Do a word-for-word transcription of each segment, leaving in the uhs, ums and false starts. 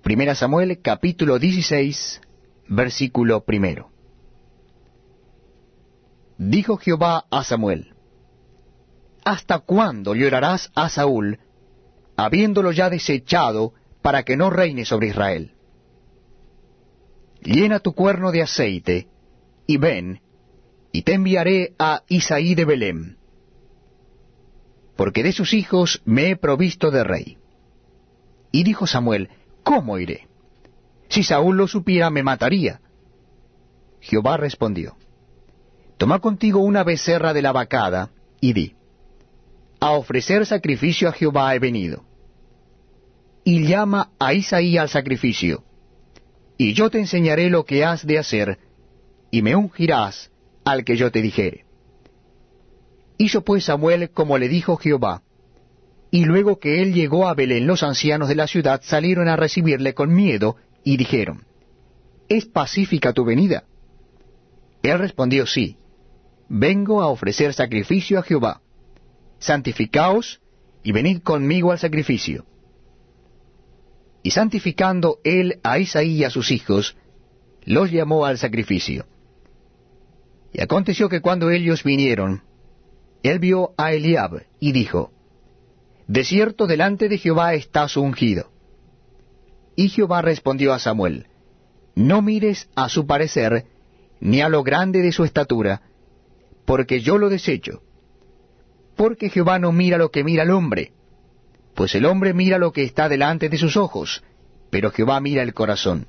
Primera Samuel, capítulo dieciséis, versículo primero. Dijo Jehová a Samuel: ¿Hasta cuándo llorarás a Saúl, habiéndolo ya desechado, para que no reine sobre Israel? Llena tu cuerno de aceite, y ven, y te enviaré a Isaí de Belem, porque de sus hijos me he provisto de rey. Y dijo Samuel: ¿Cómo iré? Si Saúl lo supiera, me mataría. Jehová respondió: Toma contigo una becerra de la vacada, y di: A ofrecer sacrificio a Jehová he venido. Y llama a Isaí al sacrificio, y yo te enseñaré lo que has de hacer, y me ungirás al que yo te dijere. Hizo pues Samuel como le dijo Jehová, y luego que él llegó a Belén, los ancianos de la ciudad salieron a recibirle con miedo, y dijeron: ¿Es pacífica tu venida? Él respondió: Sí, vengo a ofrecer sacrificio a Jehová. Santificaos, y venid conmigo al sacrificio. Y santificando él a Isaí y a sus hijos, los llamó al sacrificio. Y aconteció que cuando ellos vinieron, él vio a Eliab, y dijo: De cierto delante de Jehová está su ungido. Y Jehová respondió a Samuel: No mires a su parecer, ni a lo grande de su estatura, porque yo lo desecho. Porque Jehová no mira lo que mira el hombre, pues el hombre mira lo que está delante de sus ojos, pero Jehová mira el corazón.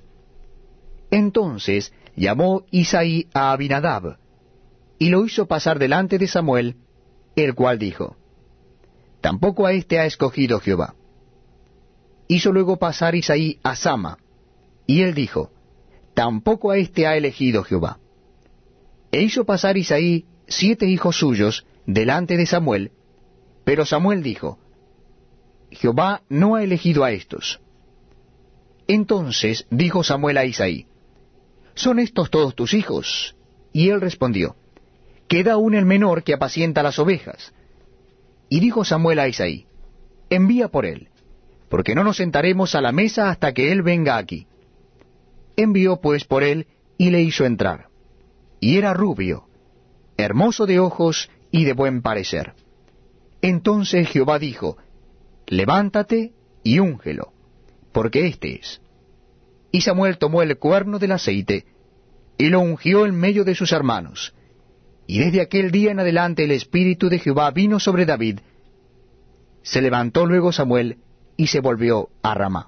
Entonces llamó Isaí a Abinadab, y lo hizo pasar delante de Samuel, el cual dijo: Tampoco a éste ha escogido Jehová. Hizo luego pasar Isaí a Sama, y él dijo: Tampoco a éste ha elegido Jehová. E hizo pasar Isaí siete hijos suyos delante de Samuel, pero Samuel dijo: Jehová no ha elegido a estos. Entonces dijo Samuel a Isaí: ¿Son estos todos tus hijos? Y él respondió: Queda aún el menor que apacienta las ovejas. Y dijo Samuel a Isaí: Envía por él, porque no nos sentaremos a la mesa hasta que él venga aquí. Envió pues por él, y le hizo entrar. Y era rubio, hermoso de ojos y de buen parecer. Entonces Jehová dijo: Levántate y úngelo, porque éste es. Y Samuel tomó el cuerno del aceite, y lo ungió en medio de sus hermanos. Y desde aquel día en adelante el Espíritu de Jehová vino sobre David. Se levantó luego Samuel, y se volvió a Ramá.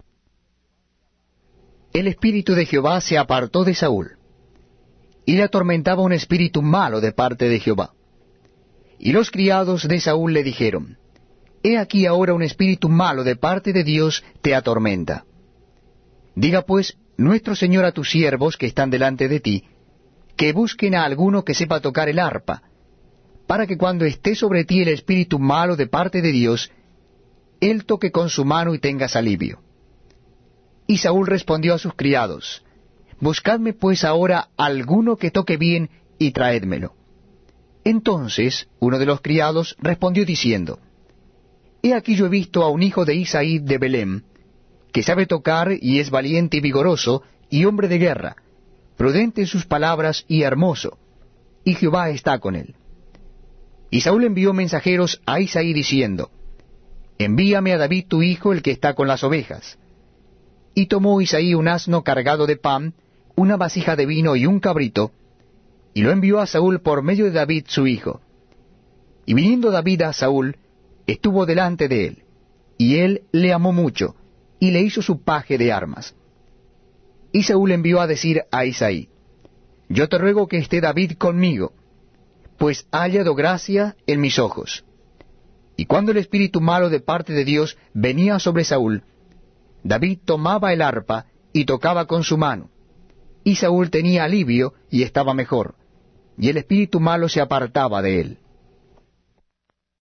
El Espíritu de Jehová se apartó de Saúl, y le atormentaba un espíritu malo de parte de Jehová. Y los criados de Saúl le dijeron: He aquí ahora un espíritu malo de parte de Dios te atormenta. Diga pues nuestro Señor a tus siervos que están delante de ti, que busquen a alguno que sepa tocar el arpa, para que cuando esté sobre ti el espíritu malo de parte de Dios, él toque con su mano y tengas alivio. Y Saúl respondió a sus criados: Buscadme pues ahora alguno que toque bien, y traédmelo. Entonces uno de los criados respondió diciendo: He aquí yo he visto a un hijo de Isaí de Belem, que sabe tocar y es valiente y vigoroso, y hombre de guerra, prudente en sus palabras y hermoso, y Jehová está con él. Y Saúl envió mensajeros a Isaí diciendo: Envíame a David tu hijo, el que está con las ovejas. Y tomó Isaí un asno cargado de pan, una vasija de vino y un cabrito, y lo envió a Saúl por medio de David su hijo. Y viniendo David a Saúl, estuvo delante de él, y él le amó mucho, y le hizo su paje de armas. Y Saúl envió a decir a Isaí: Yo te ruego que esté David conmigo, pues ha hallado gracia en mis ojos. Y cuando el espíritu malo de parte de Dios venía sobre Saúl, David tomaba el arpa y tocaba con su mano, y Saúl tenía alivio y estaba mejor, y el espíritu malo se apartaba de él.